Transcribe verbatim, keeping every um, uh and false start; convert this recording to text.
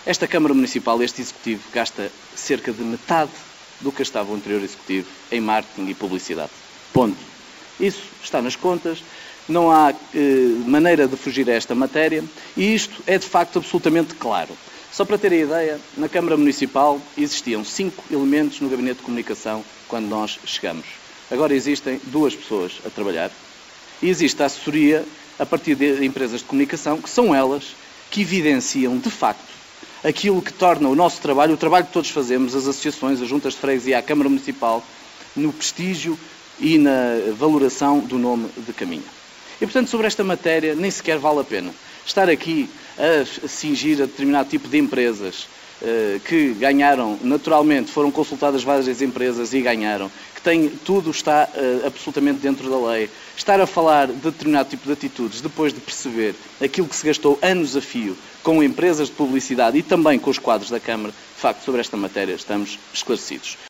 Esta Câmara Municipal, este Executivo, gasta cerca de metade do que gastava o anterior Executivo em marketing e publicidade. Ponto. Isso está nas contas, não há eh, maneira de fugir a esta matéria e isto é de facto absolutamente claro. Só para terem ideia, na Câmara Municipal existiam cinco elementos no Gabinete de Comunicação quando nós chegamos. Agora existem duas pessoas a trabalhar e existe a assessoria a partir de empresas de comunicação, que são elas que evidenciam de facto aquilo que torna o nosso trabalho, o trabalho que todos fazemos, as associações, as juntas de freguesia e a Câmara Municipal, no prestígio e na valoração do nome de Caminha. E, portanto, sobre esta matéria, nem sequer vale a pena estar aqui a cingir a determinado tipo de empresas eh, que ganharam, naturalmente, foram consultadas várias empresas e ganharam, que têm, tudo está eh, absolutamente dentro da lei. Estar a falar de determinado tipo de atitudes, depois de perceber aquilo que se gastou anos a fio com empresas de publicidade e também com os quadros da Câmara, de facto, sobre esta matéria estamos esclarecidos.